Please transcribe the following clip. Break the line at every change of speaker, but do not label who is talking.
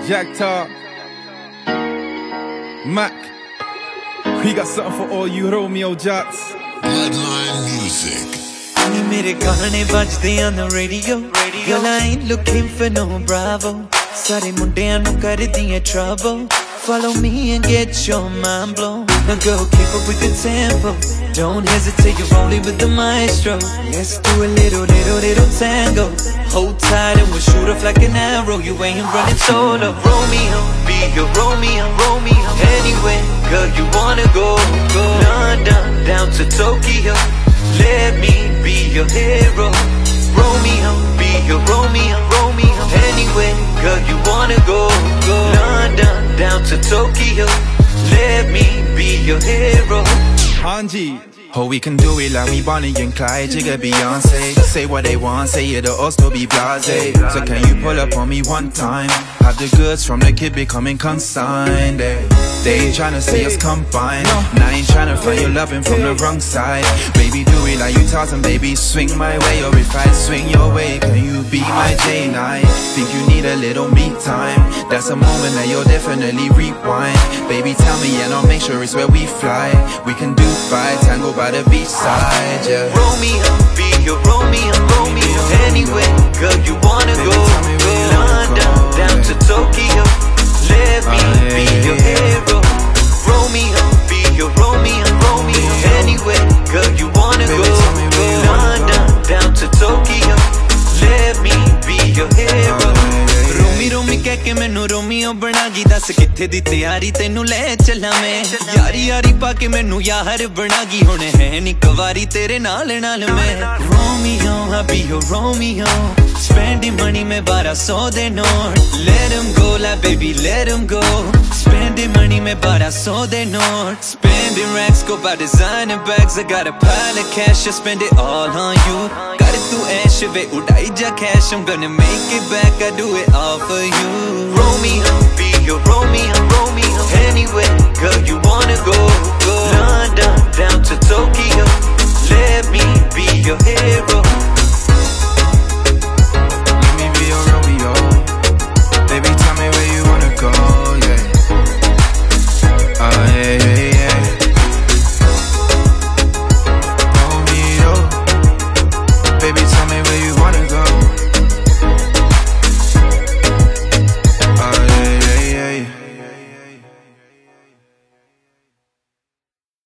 Jagtar, Mac. We got something for all you Romeo Jats.
Bloodline Music.
नी मेरे गाने बजदे on the radio. Girl, I ain't looking for no Bravo. सारे मुंडियां नू कर दिए trouble. Follow me and get your mind blown. Now girl, keep up with the tempo. Don't hesitate, you're rolling with the maestro. Let's do a little tango. Hold tight and we'll shoot off like an arrow. You ain't running solo. Romeo, be your Romeo, Romeo. Anywhere, girl, you wanna go. London, down to Tokyo. Let me be your hero. Romeo, be your Romeo, Romeo. Anywhere, girl, you wanna go. London, down to Tokyo. Let me be your hero.
Hanji.
Oh, we can do it like we Bonnie and Clyde, Jigga Beyonce. Say what they want, say it'll all still be blasé. So can you pull up on me one time? Have the goods from the kid becoming consigned. They ain't tryna say us combined. Now I ain't tryna find your loving from the wrong side. Baby, do it like you Tarzan, baby, swing my way. Or if I swing your way, can you be my J9? Think you need a little me time. That's a moment that you'll definitely rewind. Baby, tell me and I'll make sure it's where we fly. We can do tango by the beach side, yeah.
Romeo, be your Romeo, Romeo. Anywhere, girl, you wanna go. London, down to Tokyo. Let me be your hero. Romeo, be your Romeo, Romeo. Anywhere, girl, you wanna go. London, down to Tokyo. Let me be your hero. रोमी कह के मैनू Romeo बना गी दस किथे दी तैयारी तेनू ले चला मैं यारी यारी पाके मैनू यार बना गी हुणे है नी कवारी तेरे नाल नाल मैं Romeo I be your Romeo spending money में 1200 दे note let him go like baby let him go spending money में 1200 दे note spending racks go buy designer bags I got a pile of cash I spend it all on you got it तू ऐश वे उड़ाई जा cash I'm gonna make it back I do it all for you Romeo, be your Romeo, Romeo Anywhere, girl, you wanna go London, down to Tokyo Let me be your hero